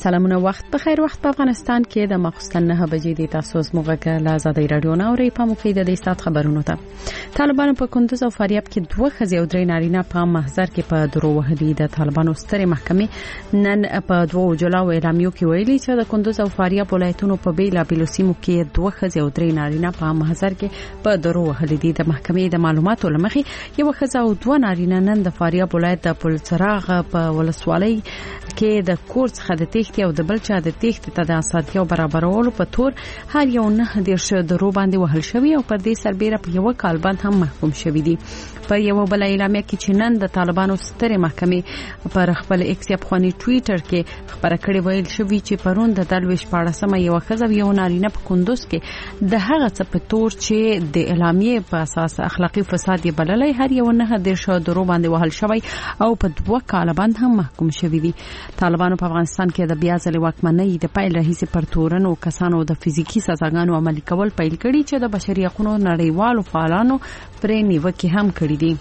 سلامونه وخت بخیر. وخت په افغانستان کې د ماخوستن 9 بجې د تاسو موږ له آزادۍ رادیو نه اوري په موقع د سات خبرونو ته. طالبانو په کندوز او فاریاب کې 2 ښځې او 3 نارینه په محضر کې په درو وهلي. د طالبانو سترې محکمې نن په 2 جولاو اعلامیو کې ویلي چې د کندوز او فاریاب ولایتونو په بیلابیلو سیمو کې 2 ښځې او 3 نارینه په محضر کې په درو وهلي دي. د محکمې د معلوماتو لمخې یو ښځه او 2 نارینه نن د فاریاب ولایت د پلڅراغ په ولسوالۍ کې د کور څخه د تېښتې او د بل چا د تېښتې ته د اسانتیاو برابرولو په تور هر یو 9 درو باندې وهل شوی او په دې سربېره په یو کال باندې هم محکوم شوی دي. په یو بل اعلامیه کې چې نن د طالبانو سترې محکمې پر خپل ایکس یا افغاني ټویټر کې خبره کړې ویل شوی چې پرون د دلويش پاړسمه یو ښځه او یو نارینه په کندوز کې د هغه څه په تور چې د اعلامیې په اساس اخلاقی فساد یې بللای هر یو 9 درو باندې وهل شوی او په 2 کال باندې هم محکوم شوی دي. طالبانو په افغانستان کې د بیا ځلې واکمنۍ د پایل راهیسې پر تورنو کسانو د فزیکی سزاګانو عملي کول پیل کړي چې د بشري حقوقو نړیوالو فعالانو پرې نیوکه هم کړې دي.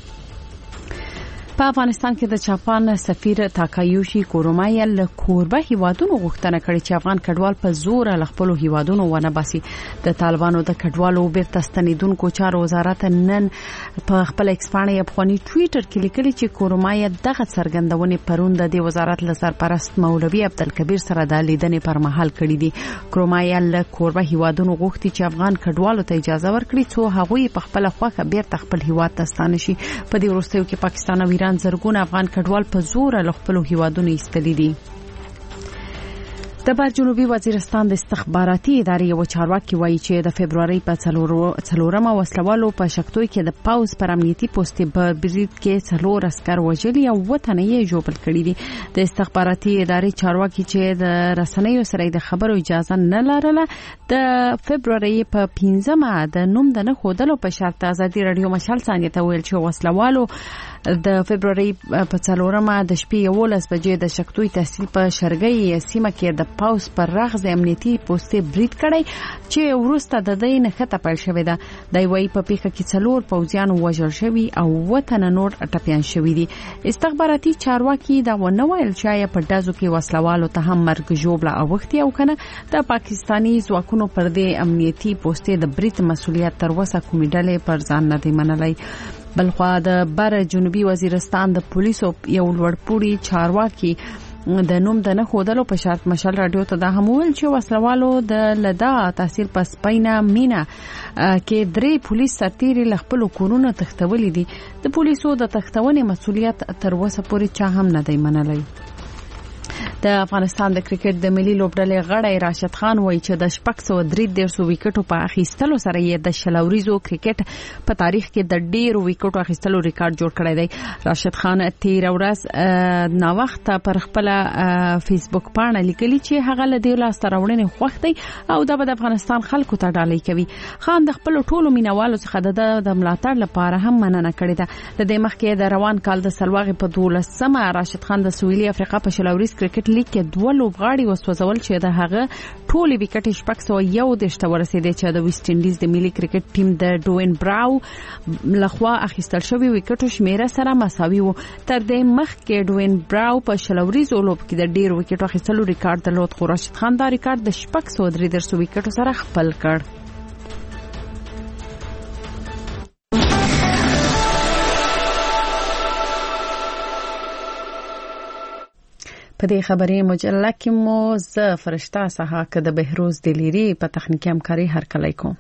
په افغانستان کې د جاپان سفیر تاکایوشي کورومایا له کوربه هیوادونو غوښتنه کړې چې افغان کډوال په زور له خپل هیوادونو ونه باسي. د طالبانو د کډوالو بیرته ستنیدونکو چارو وزارت نن په خپل ایکسپاني افغاني ټویټر کې لیکلي چې کورومایا دغه څرګندونه پرون د وزارت له سرپرست مولوي عبدالکبیر سره د لیدنې پر مهال کړې دي. کورومایا له کوربه هیوادونو غوښتي چې افغان کډوالو ته اجازه ورکړي چې هغوی په خپل خوخه بیرته خپل هیواد ته ستانه شي. په دې وروستیو کې پاکستان او ایران زرګونه افغان کډوال په زور له خپل هیوادونو ایستلي دي. د بر جنوبي وزیرستان د استخباراتي ادارې یو چارواکي وایي چې د فبرवरी په 4مه وسلوالو په شکتوي کې د پاوز پر امنیتي پوسټ په بریټ کې 4 عسكر وژلي او وطن یې جوړ کړی دي. د استخباراتي ادارې چارواکي چې د رسنیو سره د خبرو اجازه نه لرله د فبرवरी په 15مه د نوم د نه خودلو په شرط ازادي رادیو مشال ثانیه ته ویل چې وسلوالو د فبرवरी په 4مه د شپې 11 بجې د شکتوي تحصیل په شرګي سیمه کې د پاوس پر رغز امنیتي پوسټ بریټ کړی چې ورسته د دې نخته پیل شوې ده. د وی په پیښه کې 4 پوځیان وژل شوي او وطن نور ټپيان شوي دي. استخباراتي چارواکي دا ونه ویل چې په دازو کې وسلوالو ته هم مرګ جوړه اوختي او کنه د پاکستاني ځواکونو پر دې امنیتي پوسټ د بریټ مسولیت تر وسه کومې ډلې پر ځان نه دی منلای. بلخوا د بر جنوبي وزیرستان د پولیسو یو لوړپوړي چارواکي د نوم د نه خودلو په شرط مشال رادیو ته دا هم ویل چې وسلوالو د لدا تحصیل په سپینا مینا کې 3 پولیس سرتیري ل خپل کورونو تختولې دي. د پولیسو د تختونې مسولیت تر وسه پورې چا هم نه دی منلای. د افغانستان د کرکټ د ملي لوبډلې غړی راشد خان وایي چې د 633 وکټو په اخیستلو سره یې د شلوريزو کرکټ په تاریخ کې د ډیرو وکټو اخیستلو ریکارډ جوړ کړی دی. راشد خان 13 ورځ نا وخت پر خپل فیسبوک باندې لیکلی چې هغه له دې لاس تراوړنې خوښ دی او د افغانستان خلکو ته ډالۍ کوي. خان د خپل ټولو مینوالو څخه د ملاتړ لپاره هم مننه کړې ده. د دې مخکې د روان کال د سلواغې په 12مه راشد خان د سویلي افریقا په شلوريز کرکټ لیګ کې 2 لوبغاړي وسوځول چې د هغه ټولي وکټ 601 ته ورسېدي چې د ویسټ انډیز د ملي کرکټ ټیم د ډوین براو لخوا اخیستل شوی وکټو شمیره سره مساوي وو. تر دې مخکې ډوین براو په شلوريز لوب کې د ډیر وکټو اخیستلو ریکارډ درلود خو راشد خان دا ریکارډ د 633 وکټو سره خپل کړ. په دې خبرې مجله کې مو ز فرشتہ صحاک د بهروز دلیری په تخنیکی همکاري هر کله کوم.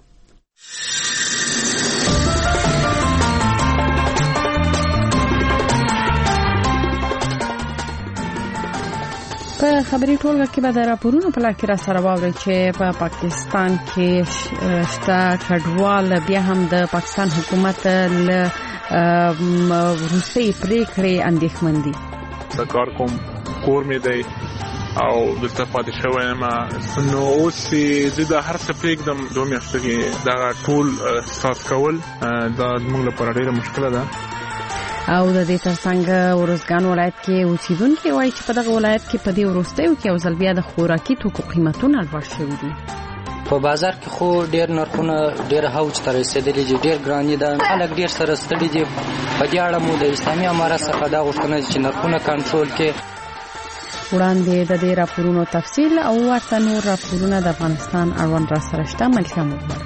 په خبري ټولګه کې به د راپورونو په لکه را سره واوري چې په پاکستان کې شته کډوال بیا هم د پاکستان حکومت له روسي پریکړې اندېښمن دي. سرکار کوم کور می دی او د استفاده شوی ما نو اوس د هر څه پرېږدم 2 میاشتې کې دا ټول احساس کول دا موږ لپاره ډېره مشکله ده. او د دې ترڅنګ ورزګان ولایت کې اوسیدونکو وایي چې په دغه ولایت کې په دې وروستیو کې او ځل بیا د خوراکي توکو قیمتونه لوړ شوي دي. په بازار کې خو ډېر نرخونه ډېر هوج ته رسیدلي دي، ډېر ګراني ده، خلک ډېر سره ستړي دي. په دې اړه مو د اسلامي امارت څخه دا غوښتنه چې نرخونه کنټرول کړي. وړاندې د دې راپورونو تفصیل او ورته نور راپورونه د افغانستان اړوند را سره شته. ملکه مبارک.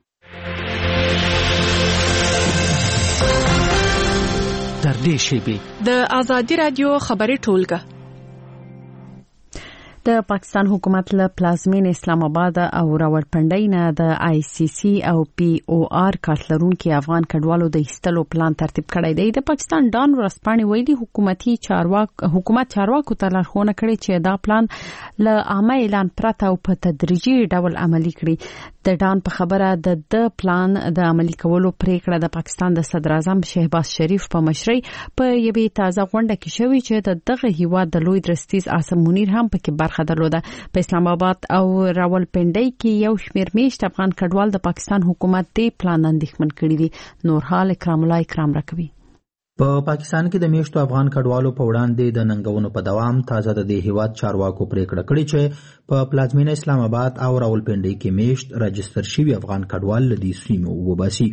تر دې شیبې د ازادي رادیو خبري ټولګه د پاکستان حکومت له پلازمین اسلام آباد او راولپنډۍ نه د ICC او POR کارت لرونکي افغان کډوالو د ایستلو پلان ترتیب کړی دی. د پاکستان ډان ورځپاڼې ویلي حکومت چارواکو ته لارښوونه کړې چې دا پلان له عامه اعلان پرته او په تدریجي ډول عملي کړي. د ډان په خبره د پلان د عملي کولو پریکړه د پاکستان د صدر اعظم شهباز شریف په مشرۍ په یوې تازه غونډه کې شوې چې د دغه هیواد د لوی درستیز عاصم منیر هم پکې برخه درلوده. په اسلام آباد او راولپنډۍ کې یو شمېر میشت افغان کډوال د پاکستان حکومت د پلان اندېښمن کړي دي. نور حال اکرام الله اکرام راکوي. په پاکستان کې د میشتو افغان کډوالو په وړاندې د ننګونو په دوام تازه د دې هیواد چارواکو پریکړه کړې چې په پلازمینه اسلام آباد او راولپنډۍ کې میشت راجستر شوي افغان کډوال له دې سیمو وباسي.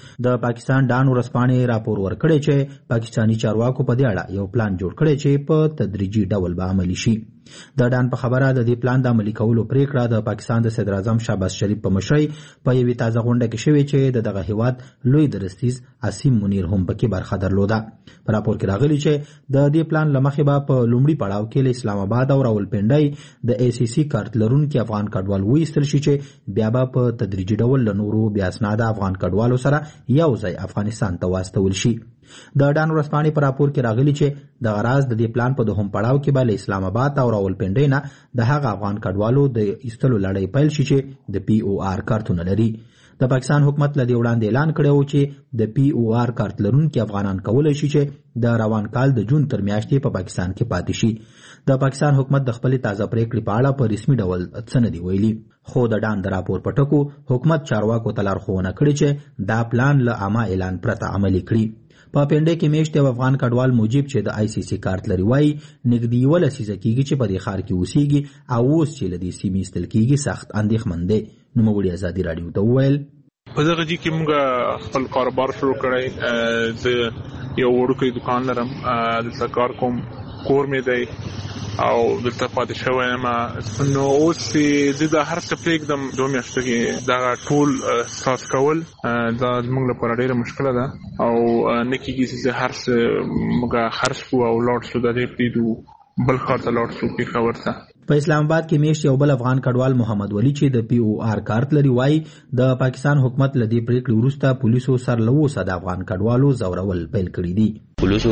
د پاکستان ډان ورځپاڼې راپور ورکړی چې پاکستانی چارواکو په دې اړه یو پلان جوړ کړی چې په تدریجي ډول به عملي شي. د ډان په خبره د دې پلان د عملي کولو پریکړه د پاکستان د صدر اعظم شهباز شریف په مشرۍ په یوې تازه غونډه کې شوې چې دغه هیواد لوی درستیز عاصم منیر هم پکې برخه درلوده. په راپور کې راغلي چې د دې پلان له مخې به په لومړي پړاو کې له اسلام آباد او راولپنډۍ د ACC کارت لرونکي افغان کډوال وایستل شي چې بیا به په تدریجي ډول له نورو بیا اسناده افغان کډوالو سره یو ځای افغانستان ته واستول شي. د ډان ورځپاڼې په راپور کې راغلي چې د غراض د دې پلان په دوهم پړاو کې به له اسلام آباد او راولپنډۍ نه د هغه افغان کډوالو د ایستلو لړۍ پیل شي چې د POR کارتونه لري. د پاکستان حکومت له دې وړاندې اعلان کړی و چې د POR کارت لرونکي افغانان کولی شي چې د روان کال د جون تر میاشتې په پاکستان کې پاتې شي. د پاکستان حکومت د خپلې تازه پریکړې په اړه په رسمي ډول څه نه دي ویلي، خو د ډان د راپور په ټکو حکومت چارواکو ته لارښوونه کړې چې دا پلان له عامه اعلان پرته عملي کړي. په پنډۍ کې میشت یو افغان کډوال موجب چې د ICC کارت لري وایي نږدې 11 لسیزه کېږي چې په دې ښار کې اوسېږي او اوس چې له دې سیمې ایستل کېږي سخت اندېښمن دی. نوموړي ازادي راډیو ته وویل په دغه ځای کې موږ خپل کاروبار شروع کړی. زه یو وړوکی دکان لرم، دلته کار کوم، کور مې دی او دلته پاتې شوی یم. نو اوس زه د هر څه پرېږدم 2 میاشتو کې دغه ټول احساس کول دا زموږ لپاره ډېره مشکله ده او نه کېږي چې هر څه موږ خرڅ کړو او لاړ شو، د دې پرېږدو بل ښار ته لاړ شو پېښور ته. په اسلام آباد کې میشت یو بل افغان کډوال محمد ولی چې د POR کارت لري وایي د پاکستان حکومت له دې پریکړې وروسته پولیسو سر له 200 افغان کډوالو زورول پیل کړي دي. پولیسو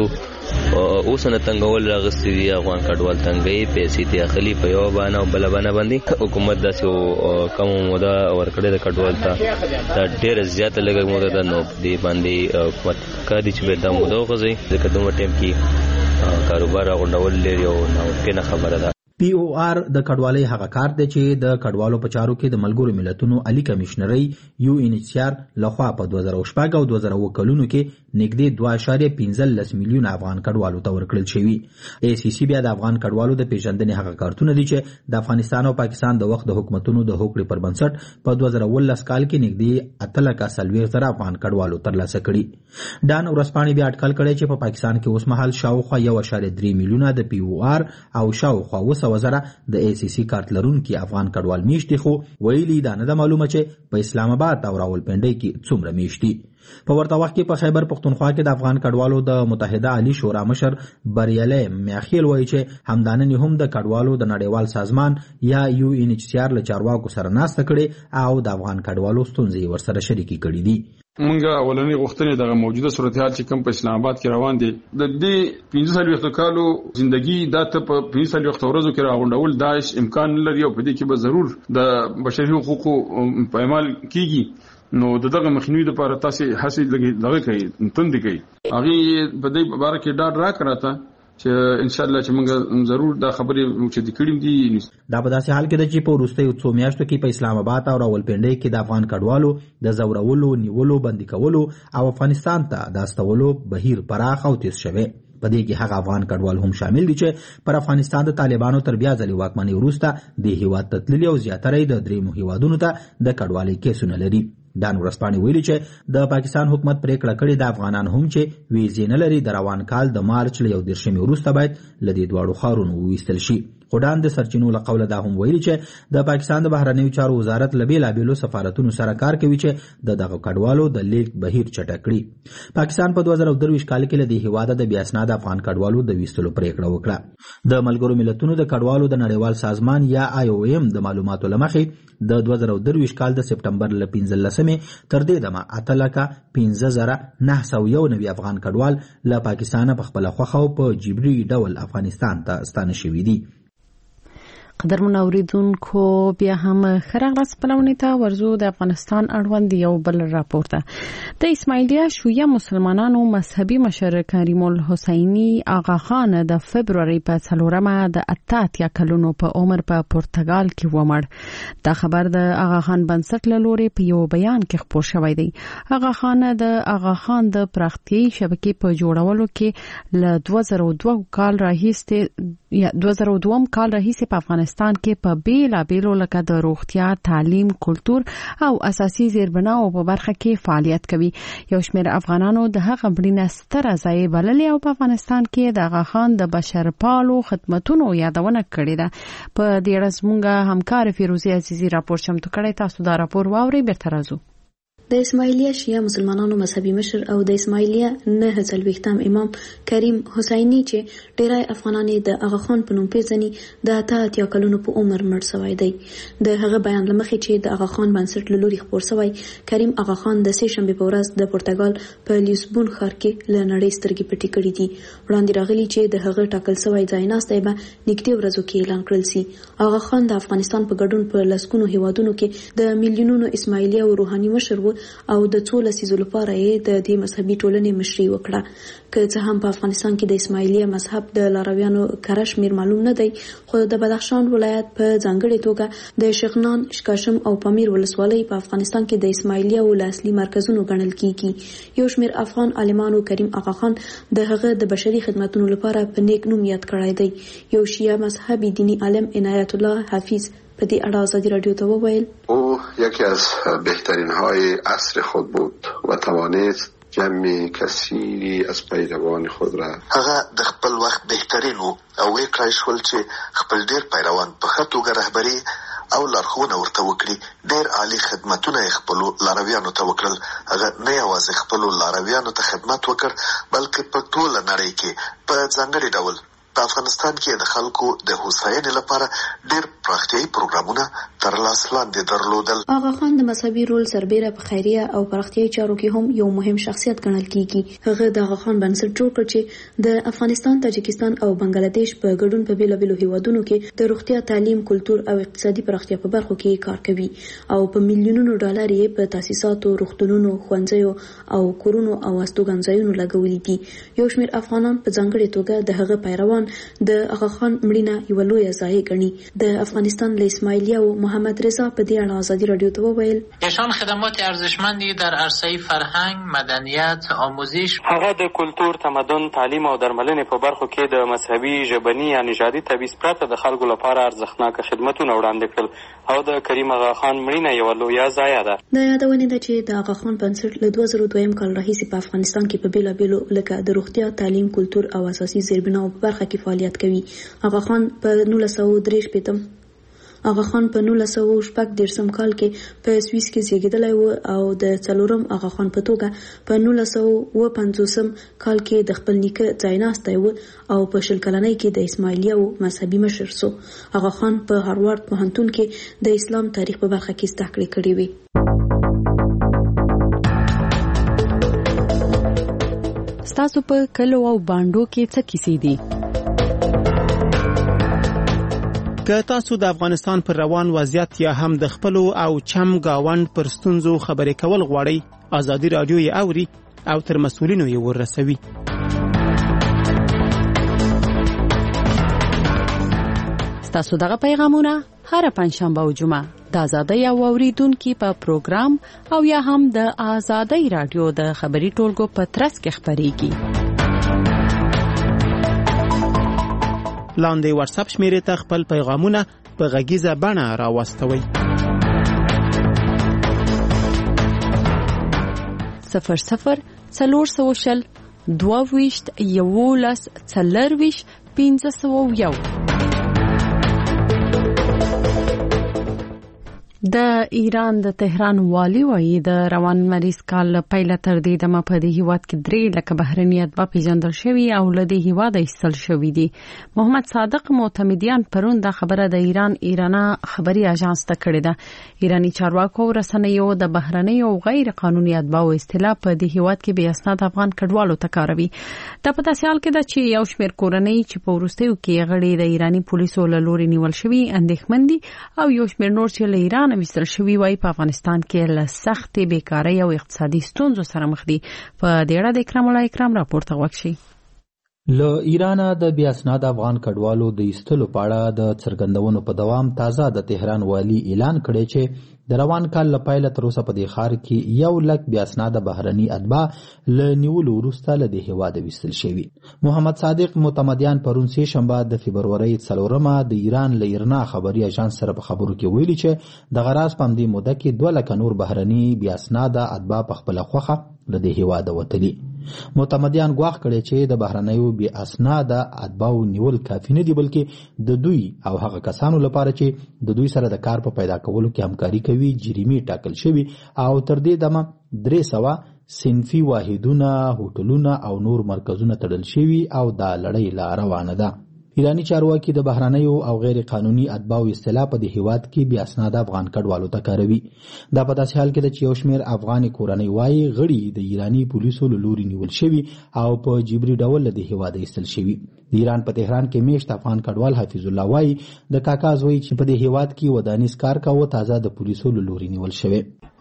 اوس نه تنګول راغستې دي افغان کډوال تنګي پیسې ته اخلي په یو باندې او بل باندې حکومت داسې کم موده ورکړې د کډوال ته دا ډېر زیات لګي موده ده. نو دې باندې حکومت کدي چې دا موده وغځي ځکه دوه ټیم کې کاروبار غونډول لري او نو کنه خبره ده. POR د کډوالۍ هغه کارت دی چې د کډوالو په چارو کې د ملګرو ملتونو عالی کمشنرۍ UNHCR لخوا په 2014 او 2020 کلونو کې نږدې 2.15 میلیون افغان کډوالو ته ورکړل شوي. ACC بیا د افغان کډوالو د پیژندنې هغه کارتونه دي چې د افغانستان او پاکستان د وخت د حکومتونو د هوکړې پر بنسټ په 2019 کال کې نږدې 8.40 افغان کډوالو ترلاسه کړي. ډان ورځپاڼې بیا اټکل کړی چې په پاکستان کې اوس مهال شاوخوا 1.3 میلیونه د POR او شاوخوا وزره د ACC کارت لرونکي افغان کډوال میشتي، خو ویلي دا نه ده معلومه چې په اسلام آباد او راولپنډۍ کې څومره میشتي. په ورته وخت کې په خیبر پښتونخوا کې د افغان کډوالو د متحده عالی شورا مشر بریالی میاخیل وایي چې همداننې هم د کډوالو د نړیوال سازمان یا UNHCR له چارواکو سره ناسته کړې او د افغان کډوالو ستونزې ورسره شریکې کړي دي. مونږه اولنې غوښتنې دغه موجوده صورتحال چې کوم په اسلام آباد کې روان دي د دې 15 کالو ژوندۍ د ته په 15 ورځو کې راغونډول داعش امکان لري او په دې کې به ضرور د بشري حقوقو پایمال کیږي. نو دغه مخنیوي لپاره تاسو هڅه دغه کوي تند کوي هغه په دې باره کې ډاډ راکړه چې ان شاء الله چې موږ ضرور دا خبرې چې د کړم دي. دا په داسې حال کې ده چې په وروستیو 2 میاشتو کې په اسلام آباد او راولپنډۍ کې د افغان کډوالو د زورولو، نیولو، بندي کولو او افغانستان ته د استولو بهیر پراخ او تیز شوی. په دې کې هغه افغان کډوال هم شامل دي چې پر افغانستان د طالبانو تر بیا ځلې واکمنۍ وروسته د هیواد ته تللي او زیاتره د 3 هیوادونو ته د کډوالۍ کیسونه لري. دان ورځپاڼې ویلي چې د پاکستان حکومت پریکړه کړې د افغانان هم چې ویزې نه لري د روان کال د مارچ له 1 وروسته باید له دې دواړو ښارونو وویستل شي. خو د سرچینو له قوله دا هم ویلي چې د پاکستان د بهرنیو چارو وزارت له بېلابېلو سفارتونو سره کار کوي چې د دغه کډوالو د لیږد بهیر چټک کړي. پاکستان په 2023 کال کې له دې هیواده د بې اسناده افغان کډوالو د ویستلو پریکړه وکړه. د ملګرو ملتونو د کډوالو د نړیوال سازمان یا IOM د معلوماتو له مخې د 2023 کال د سپټمبر له 15 تر دې دمه 8,15,901 افغان کډوال له پاکستانه په خپله خوښه او په جبري ډول افغانستان ته ستانه شوي دي. قدرمن اوریدونکو بیا هم خراغلاس پلوونې ته ورزو د افغانستان اړوند یو بل راپور ته. د اسماعیلیه شیعه مسلمانانو مذهبي مشر کریم الحسینی آغا خان د فبروري په 4 د 88 کلونو په عمر په پرتګال کې ومړ. دا خبر د آغا خان بنسټ له لوري په یو بیان کې خپور شوی دی. آغا خان د پراختیایي شبکې په جوړولو کې له 2002 کال راهیسې په افغانستان کې په بیلابېلو لکه د روغتیا، تعلیم، کلتور او اساسي زیربناو په برخه کې فعالیت کوي. یو شمېر افغانانو د هغه مړینه ستره ځای بللې او په افغانستان کې د آغا خان د بشرپالو خدمتونو یادونه کړې ده. په دې اړه زموږ همکار فیروزي عزیزي راپور چمتو کړی. تاسو دا راپور واورئ. بیرته راځو. د اسماعیلیه شیعه مسلمانانو مذهبي مشر او د اسماعیلیه 49 امام کریم حسینی چې ډیری افغانان د آغا خان په نوم پیژني د 88 کلونو په عمر مړ شوی دی. د هغه بیان لمخې چې د آغا خان بنسټ له لوري خپور شوی، کریم آغا خان د سه شنبه په ورځ د پرتګال په لیسبون ښار کې له نړۍ سترګې پټې کړې دي. وړاندې راغلي چې د هغه ټاکل شوی ځایناستی به نږدې ورځو کې اعلان کړل شي. آغا خان د افغانستان په ګډون په لسګونو هیوادونو کې د میلیونونو اسماعیلیه او روحاني مشر و او د څو لسیزو لپاره یې د دې مذهبي ټولنې مشري وکړه. که څه هم په افغانستان کې د اسماعیلیه مذهب د لارویانو کره شمیر معلوم نه دی، خو د بدخشان ولایت په ځانګړې توګه د شغنان، شکاشم او پامیر ولسوالۍ په افغانستان کې د اسماعیلیه او اصلي مرکزونو ګڼل کیږي. یو شمیر افغان عالمانو کریم آغا خان د هغه د بشري خدماتو لپاره په نیک نوم یاد کړی دی. یو شیعه مذهبي دینی عالم عنایت الله حفیظ په دې اړه آزادی رادیو ته وویل: او یکی از بهترین های عصر خود بود و توانست جمع کثیری از پیروان خود را هغه د خپل وخت بهترین او وکړای شول چې خپل ډیر پیروان په ښه توګه رهبري او لارښوونه ورته وکړي. ډیر عالی خدمتونه یې خپلو لارویانو ته وکړل. هغه نه یوازې خپلو لارویانو ته خدمت وکړ، بلکې په ټوله نړۍ کې په ځانګړي ډول په افغانستان کې د خلکو د هوساینې لپاره ډېر پراختیایي پروګرامونه تر لاس لاندې درلودل. آغا خان د مذهبي رول سربیره په خیریه او پراختیایي چارو کې هم یو مهم شخصیت ګڼل کیږي. هغه د آغا خان بنسټ جوړ کړ چې د افغانستان، تاجکستان او بنگلاديش په ګډون په بیلابیلو هیوادونو کې د روغتیا، تعلیم، کلتور او اقتصادي پراختیا په برخو کې کار کوي او په میلیونونو ډالر یې په تاسیساتو، روغتونونو، ښوونځیو او کورونو او استوګنځایونو لګولي دي. یو شمېر افغانان په ځانګړې توګه د هغه پیروان د آغا خان مړینه یو لویه ضایع ګڼي. د افغانستان له اسماعیلیه او محمد رضا په دې اړه آزادی رادیو ته وویل: ایشان خدمات ارزشمندی در عرصه فرهنگ، مدنیت، آموزش، هغه د کلتور، تمدن، تعلیم او درملنې په برخو کې د مذهبي، ژبني یا نژادي تبعیض پرته د خلکو لپاره ارزښتناک خدمتونه وړاندې کړل او د کریم آغا خان مړینه یو لویه ضایع ده. د یادونې ده چې د آغا خان بنسټ له 2002 کال راهیسې په افغانستان کې په بیلابیلو لکه د روغتیا، تعلیم، کلتور او اساسي زیربناو په برخه کې فعالیت کوي. آغا خان په 1963 آغا خان په 1914 کال کې په سویس کې زیږیدلی و او د 4م آغا خان په توګه په 1950 کال کې د خپل نیکه ځایناستی و او په 20 کلنۍ کې د اسماعیلیه مذهبي مشر سو. آغا خان په هاروارد پوهنتون کې د اسلام تاریخ په برخه کې زده کړې کړې وې. ستاسو په کلو او باندو کې څه کیسې دي؟ که تاسو د افغانستان پر روان وضعیت یا هم د خپل او چم گاوند پر ستونزو خبرې کول غواړئ، آزادی رادیو یې اوري او تر مسؤلینو یې ورسوي. ستاسو دغه پیغامونه هر پنځشنبه او جمعه د آزادۍ او اوریدونکو په پروګرام او یا هم د آزادۍ رادیو د خبري ټولګو په ترڅ کې خبريږي. لاندې واتس اپ شمیرې ته خپل پیغامونه په غږیزه بڼه راوستوئ. 400 22 11 40 501. د ایران د تهران والی وایي د روان مریض کال پیله تر دې دمه په دې هیواد کې 3 لک بهرني اتباع پیژندل شوي او له دې هیواده ایستل شوي دي. محمد صادق معتمدیان پرون د خبره د ایران خبري اژانس ته کړې ده. ایرانی چارواکو رسنیو د بهرني او غیر قانوني اتباع او استیلا په دې هیواد کې بې اسناد افغان کډوالو ته کاروي. د پتا سیال کې د چې یو شمېر کورنۍ چې په ورستیو کې غړي د ایرانی پولیسو له لوري نیول شوي اندېښمن دي او یو شمېر نور چې له ایران وستل شوی وای په افغانستان کې له سختې بیکارۍ او اقتصادي ستونزو سره مخ دي. په دې اړه د اکرام راپورته وکړي. له ایران د بیا اسناد افغان کډوالو د ایستلو په اړه د څرګندونو په دوام تازه د تهران والی اعلان کړی چې د روان کال له پیله تر اوسه په دې ښار کې 1 لک بیا اسناد بهرني اتباع له نیولو وروسته له دې هیواده ویستل شوي. محمد صادق معتمدیان پرون سه شنبه د فبرورۍ 4 د ایران له ایرنا خبري اژانس سره په خبرو کې ویلي چې د غراس په دې موده کې 2 لک نور بهرني بیا اسناد اتباع په خپل خوخه له دې هیواده وتلي. معتمدیان ګواښ کړي چې د بهرنیو بیا اسناد اتباع نیول کافي نه دي بلکې د دوی او هغه کسانو لپاره چې د دوی سره د کار په پیدا کولو کې همکاري کوي جریمې ټاکل شوي او تر دې دمه 300 صنفي واحدونه هوټلونه او نور مرکزونه تړل شوي او دا لړۍ لا روانه ده. ایرانی چارواکي د بهرنیو او غیر قانوني اتباع اصطلاح په دې هیواد کې بیا اسناد افغان کډوالو ته کاروي. دا په داسې حال کې د یو شمېر افغاني کورنۍ وایي غړي د ایرانی پولیسو له لوري نیول شوي او په جبري ډول له دې هیواده ایستل شوي. د ایران په تهران کې میشت افغان کډوال حفیظ الله وایي د کاکا زوی چې په دې هیواد کې ودانیز کار کاوه تازه د پولیسو له لوري نیول شوی.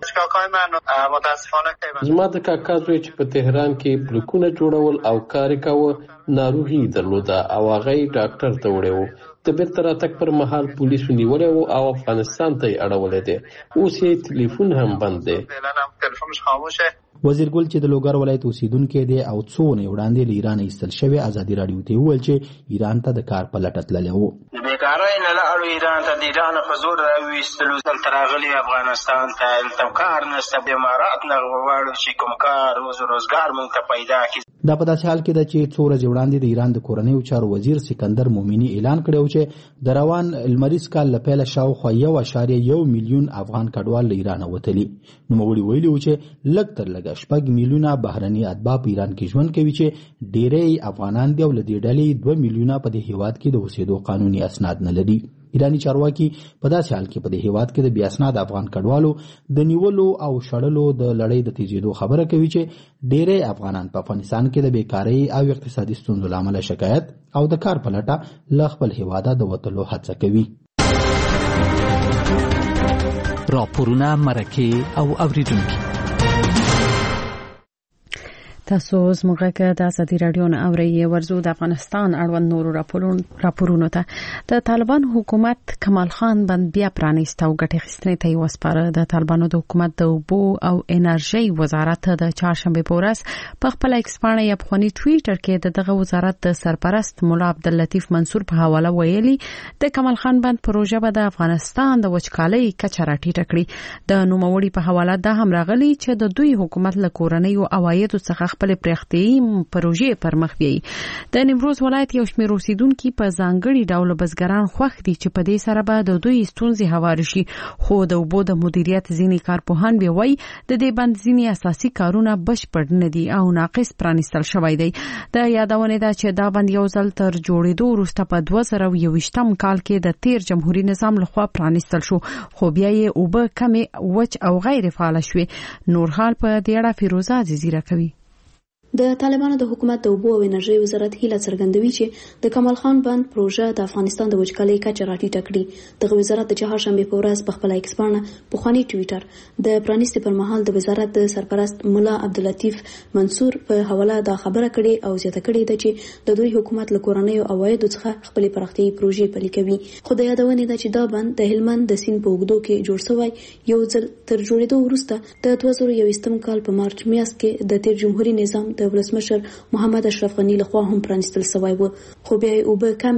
زما د کاکا زوی چې په تهران کې بلوکونه جوړول او کار کاوه ناروغي درلوده او هغه ډاکټر ته وړی و. د بیرته راتګ پر مهال پولیسو نیولی و او افغانستان ته یې اړولی دی. اوس یې تلیفون هم بند دی. وزیر ګل چې د لوګر ولایت اوسیدونکی دی او څو ورځې وړاندې له ایران ایستل شوی ازادي راډیو ته وویل چې ایران ته د کار په لټه تللی و. د بیکارۍ نه لاړو ایران ته د ایران په زور راویستلو دلته راغلي افغانستان ته هلته کار نشته د امارات نه غواړو چې کوم کار روزګار موږ ته پیدا کړي. دا په داسې حال کې ده چې څو ورځې وړاندې د ایران د کورنیو چارو وزیر سکندر مومني اعلان کړی و چې د روان لمریز کال له پیله شاوخوا 1.1 میلیون افغان کډوال له ایرانه وتلي. نوموړي ویلي و چې لږ تر لږه 6 میلیونه بهرني اتباع په ایران کې ژوند کوي چې ډېری افغانان دي او له دې ډلې 2 میلیونه په دې هیواد کې د اوسېدو قانوني اسناد نه لري. ایرانی چارواکي په داسې حال کې په دې هیواد کې د بیا اسناد افغان کډوالو د نیولو او شړلو د لړۍ د تیزېدو خبره کوي چې ډېری افغانان په افغانستان کې د بیکارۍ او اقتصادي ستونزو له امله شکایت او د کار په لټه له خپل هیواده د وتلو هڅه کوي. راپورونه مرکه او اوریدونکي تاسو زموږه د ازادي راډیو نه اورئ. ورزو د افغانستان اړوند نورو راپورونو ته د طالبان حکومت کمال خان بند بیا پرانیست او ګټه اخیستنې ته وسپاره. د طالبانو د حکومت د اوبو او انرژي وزارت د چهارشنبه په ورځ په خپل ایکس پاڼه یا په ټویټر کې دغه وزارت د سرپرست مولا عبداللطیف منصور په حواله ویلي د کمال خان بند پروژه به د افغانستان د وچکالۍ کچه راټیټه کړي. د نوموړي په حواله دا هم راغلي چې د دوی حکومت له کورنیو عوایدو څخه خپل پرختي پروژې پر مخ بیاي. د نیمروز ولایت یو شمېر اوسیدونکو په ځانګړي ډول بزګران خوښ دي چې په دې سره به د دوی ستونزې هوار شي. خو د اوبو د مدیریت ځینې کارپوهان به وایي د دې بند ځینې اساسي کارونه بشپړ نه دي او ناقص پرانیستل شوی دی. د یادونه ده چې دا بند یو ځل تر جوړېدو وروسته په 2021 کال کې د تیر جمهوریت نظام لخوا پرانیستل شو خو بیا یې اوبه کمې وچ او غیر فعال شوې. نور حال په دې اړه فیروزه عزیزی راکوي. د طالبانو د حکومت د اوبو او انرژي وزارت هیله څرګندوي چې د کمال خان بند پروژه د افغانستان د وچکالۍ کچه راټیټه کړي. دغه وزارت د چهارشنبه په ورځ په خپل ایکس پاڼه په خواني ټویټر د پرانیستي پر مهال د وزارت د سرپرست مولا عبداللطیف منصور په حواله دا خبره کړې او زیاته کړې ده چې د دوی حکومت له کورنیو عوایدو څخه خپل پراختیايي پروژې پلي کوي. خو د یادونه ده چې دا بند د هلمند د سیند په اوږدو کې جوړ شوی یو ځل تر جوړېدو وروسته د 2021 کال په مارچ میاشت کې د تیر جمهوریت نظام د ولسمشر محمد اشرف غنی لخوا هم پرانیستل شوی و خو بیا اوبه کمې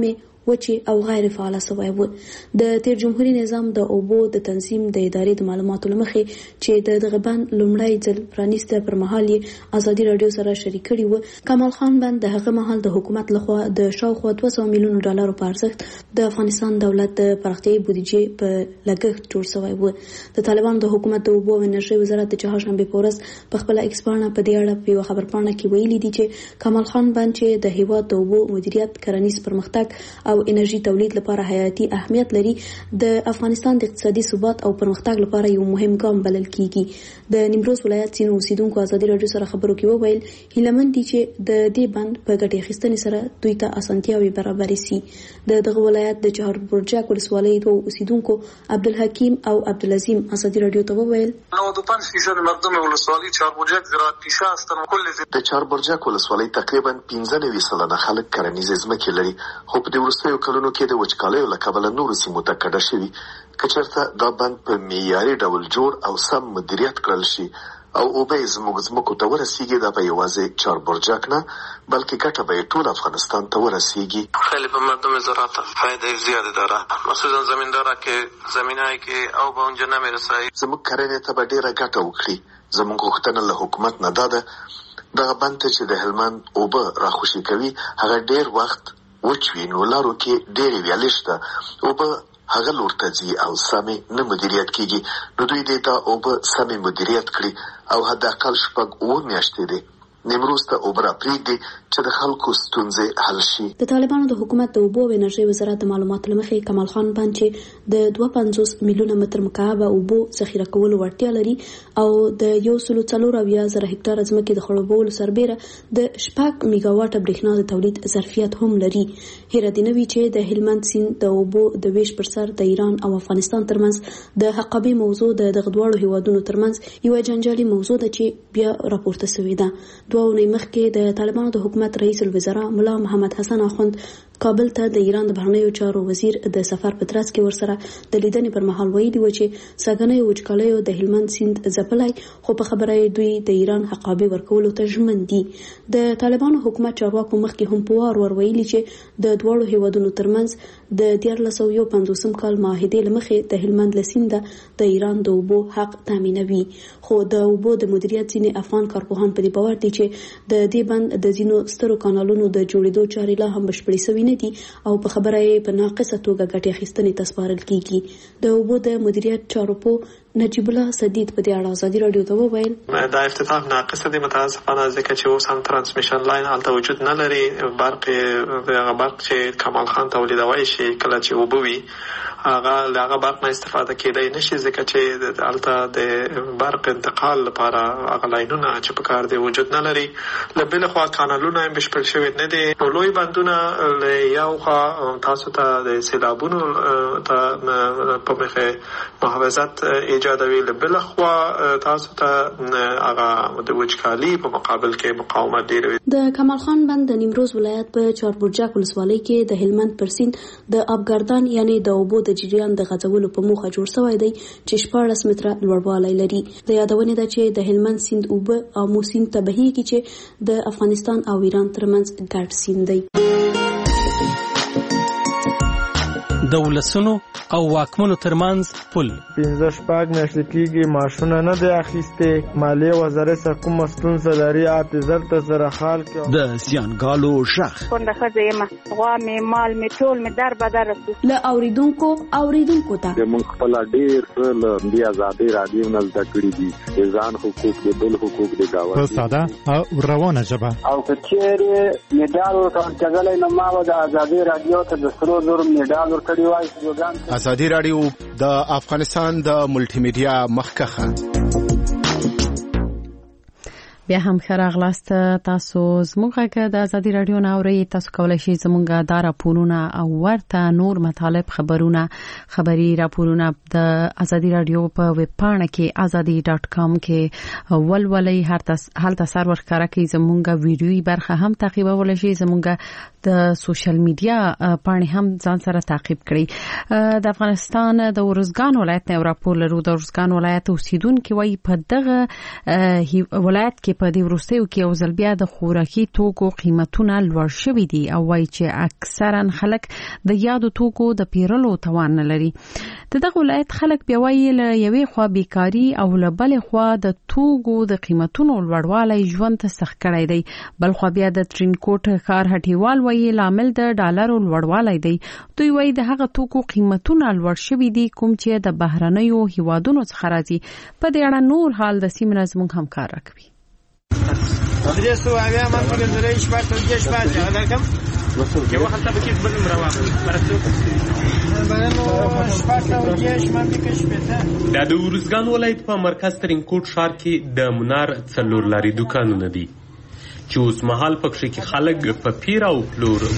وچې او غیر فعاله شوی و. د تیر جمهوریت نظام د اوبو د تنظیم د ادارې د معلوماتو لمخې چې دغه بند لومړی ځل پرانیسته پر مهال یې ازادي رادیو سره شریک کړی و. کمال خان بند د هغه مهال د حکومت لخوا د شاوخوا 200 میلیون ډالر په ارزښت د افغانستان دولت د پراختیايي بودیجې په لګښت جوړ شوی و. د طالبانو د حکومت د اوبو او انرژۍ وزارت د چهارشنبه په ورځ په خپل ایکس پاڼه په دې اړه په یو خبرپاڼه کې ویلي دي چې کمال خان بند چې د هیواد د اوبو مدیریت، کرنیز پرمختګ او انرژي تولید لپاره حیاتي اهمیت لري، د افغانستان د اقتصادي ثبات او پرمختګ لپاره یو مهم ګام بلل کیږي. د نیمروز ولایت ځینو اوسیدونکو ازادي رادیو سره خبرو کې وویل هیلمن دي چې د دې بند په ګټې اخیستنې سره دوی ته اسانتیاوې برابرې سي. دغه ولایت د چهار برجک ولسوالۍ دوه اوسیدونکو عبدالحکیم او عبدالعظیم ازادي رادیو ته وویل 95% مردم ولسوالۍ چهار برجک زراعت پیشه هستند. د چهار برجک ولسوالۍ تقریبا 95% خلک کرنیز ځمکې لري، خو په دې وروستیو کلونو کې د وچکالیو له کبله نورو سیمو ته کډه شوي. که چېرته دا بند په معیاري ډول جوړ او سم مدیریت کړل شي او اوبه زموږ ځمکو ته ورسیږي، دا به یوازې چهار برجک نه بلکه ګټه به ټول افغانستان ته ورسیږي. خیلی به مردم زراعت فایده زیاده داره، خصوصا زمیندارا که زمینایی که او به اونجا نمیرسه. زموږ کرنې ته به ډیره ګټه وکړي. زموږ غوښتنه له حکومت نه ده دغه بند ته چې د هلمند اوبه راخوشي کوي هغه ډیر وخت وچ وي، نو لارو کې ډیرې ویالې شته، اوبه هغه لور ته ځي او سمې نه مدیریت کیږي. نو دوی دې ته اوبه سمې مدیریت کړي او حداقل 7 میاشتې دي نیمروز ته اوبه راپرېږدي چې د خلکو ستونزې حل شي. د طالبانو د حکومت د اوبو او انرژۍ وزارت د معلوماتو له مخې کمال خان بند چې د 52 میلیونه متر مکعب اوبو ذخیره کولو وړتیا لري او د 140,000 هکتار ځمکې د خړوبولو سربېره د 6 میگاواټه برېښنا د تولید ظرفیت هم لري. هیره دې نه وي چې د هلمند سیند د اوبو د ویش پر سر د ایران او افغانستان ترمنځ د حقابې موضوع د دغه دواړو هیوادونو ترمنځ یو جنجالي موضوع ده چې بیا راپورته شوې ده. 2 اونۍ مخکې د طالبانو د حکومت رئیس الوزرا ملا محمد حسن اخوند کابل ته د ایران د بهرنیو چارو وزیر د سفر په ترڅ کې ورسره د لیدنې پر مهال ویلي و چې ساګنۍ وچکالیو د هلمند سیند ځپلی، خو په خبره دوی د ایران حقابې ورکولو ته ژمن دي. د طالبانو حکومت چارواکو مخکې هم په وار ویلي چې د دواړو هیوادونو ترمنځ د 1950 کال معاهدې له مخې د هلمند له سینده د ایران د اوبو حق تامینوي. خو د اوبو د مدیریت ځینې افغان کارپوهان په دې باور دي چې د دې بند د ځینو سترو کانالونو د جوړېدو چارې لا هم بشپړې شوې نه دي او په خبره یې په ناقصه توګه ګټې اخیستنې ته سپارل کیږي. د اوبو د مدیریت چارو په نجیب الله سدید په دې اړه ازادي رادیو ته وویل دا افتتاح ناقصه دي متاسفانه ځکه چې اوس هم ترانسمیشن لاین هلته وجود نه لري. برق چې کمال خان تولیدوي شي کله چې اوبه وي هغه برق نه استفاده کېدای نشي ځکه چې هلته د برق انتقال لپاره هغه لاینونه چې په کار دی وجود نه لري. له بل خوا کانالونه هم بشپړ شوي نه دي. لوی بندونه یو خوا تاسو ته د سیلابونو ته په مخه محافظت ایجادوي، له بل خوا تاسو ته هغه د وچکالي په مقابل کې مقاومت ډیر وي. د کمال خان بند د نیمروز ولایت په چهار برجک ولسوالۍ کې د هلمند پر سیند د ابګردان یعنی د اوبو د جریان د غځولو په موخه جوړ شوی دی چې 14 متره لوړوالی لري. د یادونې ده چې د هلمند سیند اوبه امو سیند ته بهیږي چې د افغانستان او ایران ترمنځ ګډ سیند دی. د ولسونو او واکمنو ترمنځ پل 15 میاشتې کېږي معاشونه نه دی اخیستې. مالیې وزارت سره کومه ستونزه لري اعتذار ته سره حال کې د زیانګالو شخ کونډه ښځه یم، غوا مې مال مې ټول مې در بدر رسو له اوریدونکو ته موږ خپل ډېر څه له دې ازادۍ رادیو نه زده کړي دي، د ځان حقوق د بل حقوق د گاونډي په ساده او روانه ژبه. او که چېرې میډال ورکول کېدلی نو ما به د ازادۍ رادیو ته د سرو زرو میډال ورکړی وای. ازادي رادیو د افغانستان د ملټي میډیا مخکخه. بیا هم خراغلاست تاسو زموږه د ازادي رادیو ناوري تاسو کولای شئ زموږه د راپورونه او ورته نور مطالب خبري راپورونه د ازادي رادیو په ویب پاڼه کې azadi.com کې ولولې هلته سرور ښکارا کې زموږه ویډیوي برخه هم تعقیبولای شئ. زموږه د سوشل میډیا پاڼې هم ځان سره تعقیب کړئ. د افغانستان د ورزګان ولایت نه راپور لرو. د ورزګان ولایت اوسیدونکو وایي په دغه ولایت کې په دې وروستیو کې یو ځل بیا د خوراکي توکو قیمتونه لوړ شوي دي او وایي چې اکثرا خلک د یادو توکو د پیرلو توان نه لري. دغه ولایت خلک بیا وایي له یوې خوا بیکاري او له بلې خوا د توکو د قیمتونو لوړوالی ژوند ته سخت کړی دی. بل خوا بیا د ترینکوټ ښار هټیوال وایي لامل د ډالرو لوړوالی دی. دوی وایي د هغه توکو قیمتونه لوړ شوي دي کوم چې د بهرنیو هیوادونو څخه راځي. په دې اړه نور حال د سیمې نه زموږ همکار راکوي. دا د ورزګان ولایت په مرکز ترینکوټ ښار کې د منار څلور لاري دوکانونه دي چې اوس مهال پکښې کې خلک په پیر او پلور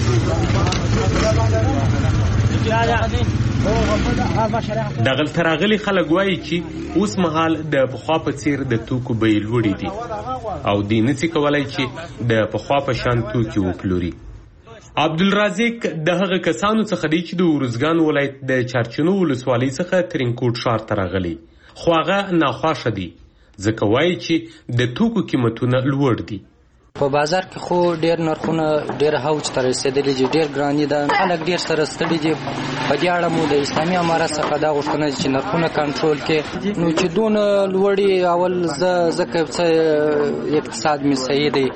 دغلته راغلي خلک وایي چې اوس مهال د پخوا په څیر د توکو بیې لوړې دي او دوی نشي کولی چې د پخوا په شان توکي وپلوري. عبدالرازق د هغه کسانو څخه دی چې د ورزګان ولایت د چارچینو ولسوالۍ څخه ترینکوټ ښار ته راغلی، خو هغه ناخوښه دی ځکه وایي چې د توکو قیمتونه لوړ دي. په بازار کې خو ډېر نرخونه ډېر هوج ته رسېدلي دي، ډېر ګراني ده، خلک ډېر سره ستړي دي. په دې اړه مو د اسلامي امارت څخه دا غوښتنه ده چې نرخونه کنټرول کړي. نو چې دونه لوړي اول ځکه چې اقتصاد مې صحیح دی،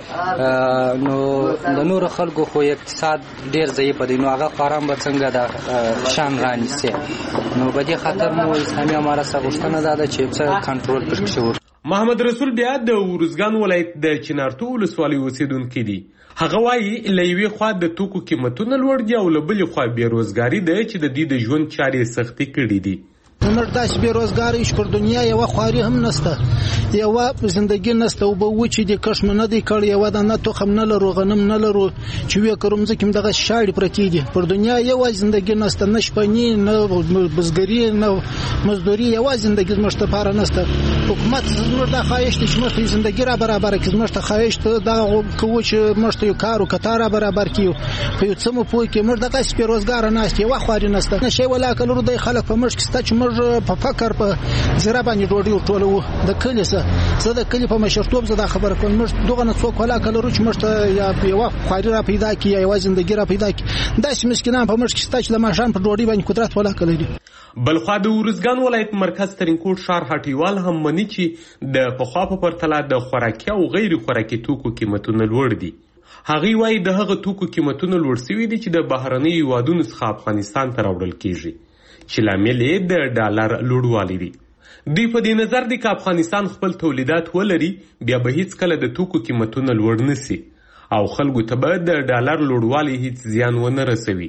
نو د نورو خلکو خو اقتصاد ډېر ضعیف دی، نو هغه قارم به څنګه د شان رانیسي. نو په دې خاطر مو اسلامي امارت څخه غوښتنه ده چې څه کنټرول پرې شي. محمد رسول بیا د ورزګان ولایت د چنارتو ولسوالۍ اوسیدونکی دی. هغه وایي له یوې خوا د توکو قیمتونه لوړ دي او له بلې خوا بېروزګاري ده چې د دې د ژوند چارې سختې کړي دي. موږ داسې بېروزګاري چې پر دنیا یوه خواري هم نشته، یوه زندګي نشته، اوبه وچې دي، کښت مې نه دی کړی، یوه دانه تخم نه لرو، غنم نه لرو، چې ویې کرو مځکې مې دغه شاړې پرتې دي. پر دنیا یوه زندګي نشته، نه شپني نه بزګري نه مزدوري، یوه زندګي زموږ لپاره نشته. حکومت زموږ دا خواهش دی چې موږ ته زندګي را برابره کړي، زموږ ته خواهش دغه کوو چې موږ ته یو کار وکړو را برابر کړي، په یو څه مو پوه کړي. موږ دغسې بېروزګاره ناست یوه خواري نشته، نه شی ولاکه لرو. دی خلک په موږ کې شته چې موږ په فکر په زیره باندې ډوډۍ ورټولوو. د کلي زه د کلي په مشرتوب زه دا خبره کوم، موږ دغه نه څوک ولاکه لرو چې موږ ته یوه خواري را پیدا کړي یا یوه زندګي را پیدا کړي. داسې مسکینان په موږ کې شته چې د ماښام په ډوډۍ باندې قدرت ولاکه لري. بلخوا د ورزګان ولایت مرکز ترینکوټ ښار هټیوال هم مني چې د پخوا په پرتله د خوراکي او غیر خوراکي توکو قیمتونه لوړ دي. هغوی وایي د هغه توکو قیمتونه لوړ شوي دي چې د بهرنیو هیوادونو څخه افغانستان ته راوړل کیږي چې لامل یې د ډالر لوړوالی دی. دوی په دې نظر دي که افغانستان خپل تولیدات ولري بیا به هیڅکله د توکو قیمتونه لوړ نشي او خلکو ته به د ډالر لوړوالی هیڅ زیان ونه رسوي.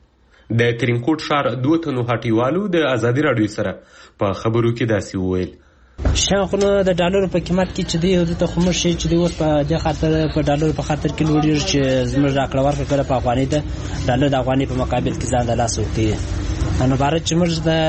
د ترینکوټ ښار 2 تنو هټیوالو د ازادي راډیو سره په خبرو کې داسې وویل. شاخونه د ډالرو په قیمت کې چې دی ته خو موږ شي چې دی اوس په دې خاطر په ډالرو په خاطر کې لوړېږي چې زموږ راکړه ورکړه کړه په افغانۍ ته ډالر د افغانۍ په مقابل کې ځان د لاس ورکوي. نو بارت چې موږ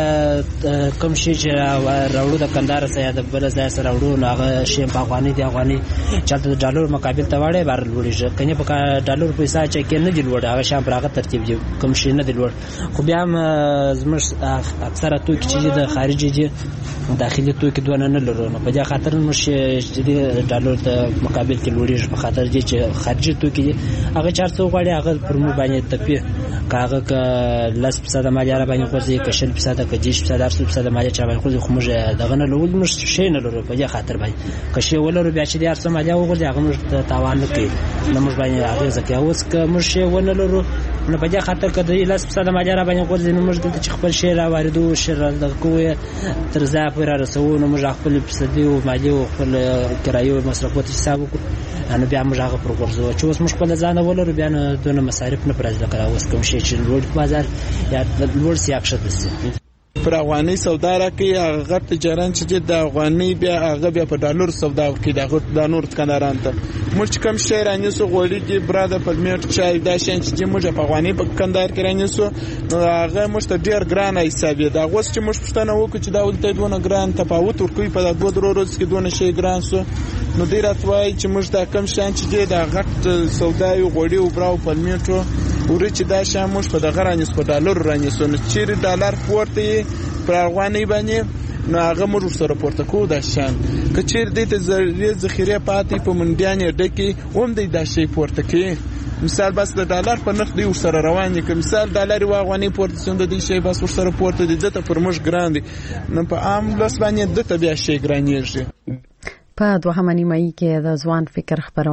د کوم شي چې راوړو د کندهار څخه یا د بل ځای سره راوړو نو هغه شی په افغانۍ د افغانۍ چلته د ډالرو مقابل ته واړی بار لوړېږي، کنې په ډالرو پیسې چې کې نه دی لوړ، هغه شی په هغه ترتیب دی کوم شی نه دی لوړ. خو بیا هم زموږ اکثره توکي چې د خارجي دي داخلي توکي دونه نه لرو، نو په دې خاطر موږ چې د ډالر د مقابل کې لوړېږي په خاطر دي چې خارجي توکي دي هغه 400 غواړي هغه پر مو باندې تپي کاغه ک 10% مالیه را باندې خوځي ک 10% ک 10% 10% مالیه چا باندې خوځي، خو موږ دغه نه لول موږ شي نه لرو په دې خاطر باندې ک شی ولرو بیا چې 400 مالیه وګورځي هغه موږ تاوان نه کوي، نو موږ باندې هغه ځکه اوس ک موږ شی ونه لرو نو په دې خاطر ک 10% مالیه را باندې خوځي، نو موږ دلته خپل شی را واردو شر د کوه تر ځای پورې رسو، نو موږ خپل فسادي او مالیه او خپل کرایو مصرفات حساب وکړو، نو بیا موږ هغه پر ورځو چې اوس موږ خپل ځان ولرو بیا نه دونه مصارف نه پرځ لکه اوس کوم شی چې لوړ بازار یا لوړ سیاق شته پر افغاني سودا راکړي هغه غټ تجاران چې د افغاني بیا هغه بیا په ډالر سودا کوي د نور کنداران ته موږ کوم شی رانیسو غوړي دي براده په میټ چای دا شین چې موږ په افغاني په کندهار کې رانیسو هغه موږ ته ډیر ګران حساب دی. دا اوس چې موږ پښتنه وکړو چې دا ولته دونه ګران تفاوت ورکوي په 2 ورځې کې دونه شی ګران سو، نو ډیر اتوای چې موږ دا کم شان چې دا غټ سودا یو غوړي او براو په میټو ورې چې دا شاموش په دغه رانیس په ډالر رانیسو، نو چیرې ډالر پورته پر افغاني باندې نو هغه موږ ورسره پورته کوو دا شیان که چیرې دې ته ذخیرې پاتې په منډیان یې ډکې هم دی دا شی پورته کوي مثال بس د ډالر په نرخ دی ورسره روان دي که مثال ډالر یې واغوانې پورته شي د دې شی بس ورسره پورته دي دته پر موږ ګران دي نو په عام لاس باندې دته بیا شی ګرانېږي. په دوهمه نیمایي کې د ځوان فکر خبرونه